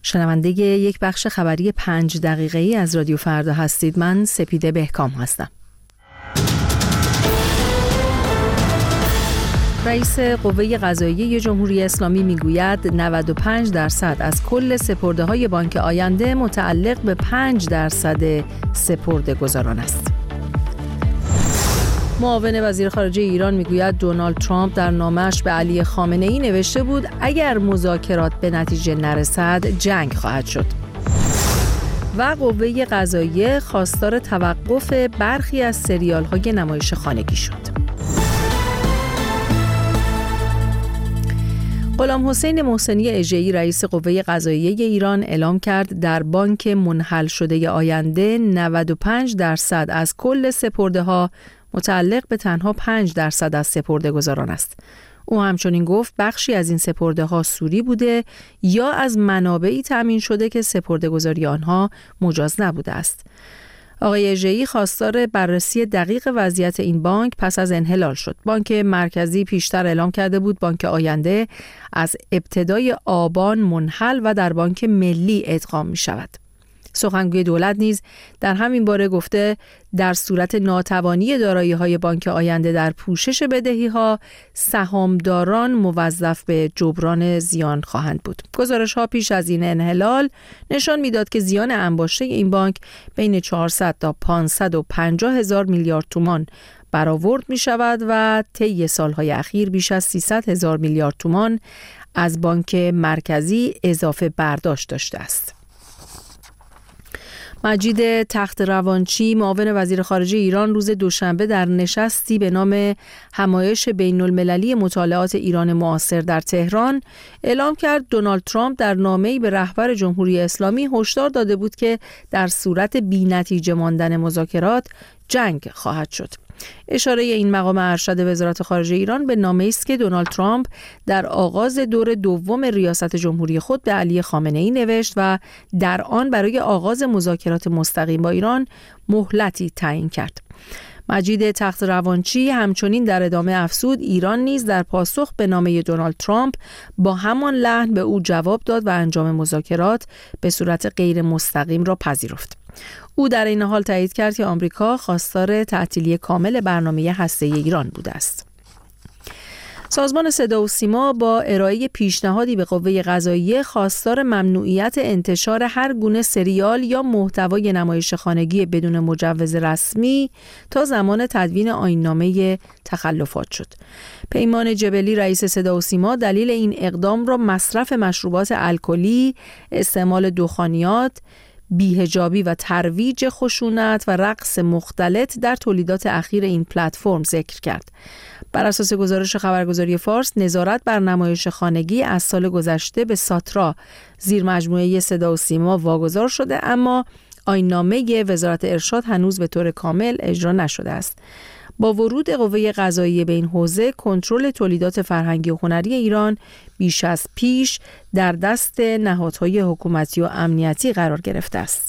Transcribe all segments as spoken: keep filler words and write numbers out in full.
شنونده یک بخش خبری پنج دقیقه‌ای از رادیو فردا هستید. من سپیده بهکام هستم. رئیس قوه قضاییه جمهوری اسلامی میگوید نود و پنج درصد از کل سپرده‌های بانک آینده متعلق به پنج درصد سپرده‌گذاران است. معاون وزیر خارجه ایران میگوید دونالد ترامپ در نامه‌اش به علی خامنه‌ای نوشته بود اگر مذاکرات به نتیجه نرسد جنگ خواهد شد. و قوه قضاییه خواستار توقف برخی از سریال‌های نمایش خانگی شد. غلام حسین محسنی اژه‌ای رئیس قوه قضاییه ایران اعلام کرد در بانک منحل شده آینده نود و پنج درصد از کل سپرده‌ها متعلق به تنها پنج درصد از سپرده‌گذاران است. او همچنین گفت بخشی از این سپرده‌ها سوری بوده یا از منابعی تامین شده که سپرده‌گذاری آنها مجاز نبوده است. آقای اژه‌ای خواستار بررسی دقیق وضعیت این بانک پس از انحلال شد. بانک مرکزی پیشتر اعلام کرده بود بانک آینده از ابتدای آبان منحل و در بانک ملی ادغام می شود. سخنگوی دولت نیز در همین باره گفته در صورت ناتوانی دارایی‌های بانک آینده در پوشش بدهی‌ها، سهامداران موظف به جبران زیان خواهند بود. گزارش‌ها پیش از این انحلال نشان می‌داد که زیان انباشته این بانک بین چهارصد تا پانصد و پنجاه هزار میلیارد تومان برآورد می‌شود و طی سال‌های اخیر بیش از سیصد هزار میلیارد تومان از بانک مرکزی اضافه برداشت داشته است. مجید تخت روانچی معاون وزیر خارجه ایران روز دوشنبه در نشستی به نام همایش بین المللی مطالعات ایران معاصر در تهران اعلام کرد دونالد ترامپ در نامه‌ای به رهبر جمهوری اسلامی هشدار داده بود که در صورت بی‌نتیجه ماندن مذاکرات جنگ خواهد شد. اشاره این مقام ارشد وزارت خارجه ایران به نامه‌ای است که دونالد ترامپ در آغاز دور دوم ریاست جمهوری خود به علی خامنه‌ای نوشت و در آن برای آغاز مذاکرات مستقیم با ایران مهلتی تعیین کرد. مجید تخت روانچی همچنین در ادامه افزود ایران نیز در پاسخ به نامه دونالد ترامپ با همان لحن به او جواب داد و انجام مذاکرات به صورت غیر مستقیم را پذیرفت. او در این حال تایید کرد که آمریکا خواستار تعطیلی کامل برنامه هسته‌ای ایران بوده است. سازمان صدا و سیما با ارائه پیشنهادی به قوه قضاییه خواستار ممنوعیت انتشار هر گونه سریال یا محتوای نمایش خانگی بدون مجوز رسمی تا زمان تدوین آیین‌نامه تخلفات شد. پیمان جبلی رئیس صدا و سیما دلیل این اقدام را مصرف مشروبات الکلی، استعمال دخانیات، بی‌حجابی و ترویج خشونت و رقص مختلط در تولیدات اخیر این پلتفرم ذکر کرد. بر اساس گزارش خبرگزاری فارس، نظارت بر نمایش خانگی از سال گذشته به ساترا زیر مجموعه صدا و سیما واگذار شده، اما آیین‌نامه وزارت ارشاد هنوز به طور کامل اجرا نشده است. با ورود قوه قضاییه به این حوزه، کنترل تولیدات فرهنگی و هنری ایران بیش از پیش در دست نهادهای حکومتی و امنیتی قرار گرفته است.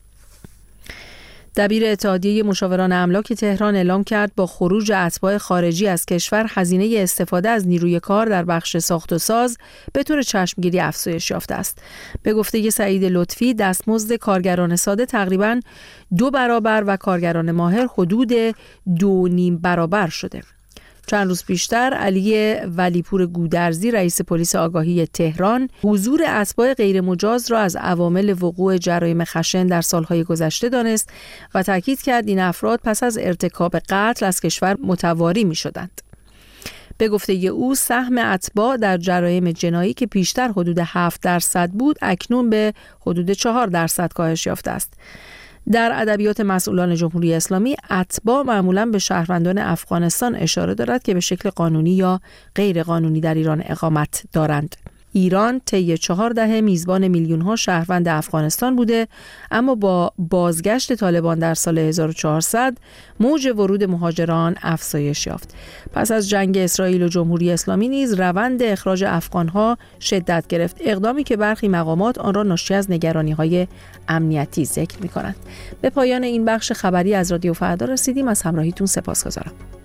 دبیر اتحادیه مشاوران املاک تهران اعلام کرد با خروج اتباع خارجی از کشور هزینه استفاده از نیروی کار در بخش ساخت و ساز به طور چشمگیری افزایش یافته است. به گفته سعید لطفی، دستمزد کارگران ساده تقریباً دو برابر و کارگران ماهر حدود دو نیم برابر شده. چند روز پیشتر علی ولیپور گودرزی رئیس پلیس آگاهی تهران حضور اتباع غیر مجاز را از عوامل وقوع جرایم خشن در سالهای گذشته دانست و تاکید کرد این افراد پس از ارتکاب قتل از کشور متواری می شدند. به گفته او سهم اتباع در جرایم جنایی که پیشتر حدود هفت درصد بود اکنون به حدود چهار درصد کاهش یافته است. در ادبیات مسئولان جمهوری اسلامی اتباع معمولاً به شهروندان افغانستان اشاره دارد که به شکل قانونی یا غیر قانونی در ایران اقامت دارند. ایران طی چهار دهه میزبان میلیون‌ها شهروند افغانستان بوده، اما با بازگشت طالبان در سال هزار و چهارصد موج ورود مهاجران افزایش یافت. پس از جنگ اسرائیل و جمهوری اسلامی نیز روند اخراج افغان‌ها شدت گرفت، اقدامی که برخی مقامات آن را ناشی از نگرانی‌های امنیتی ذکر می‌کنند. به پایان این بخش خبری از رادیو فردا رسیدیم. از همراهیتون سپاسگزارم.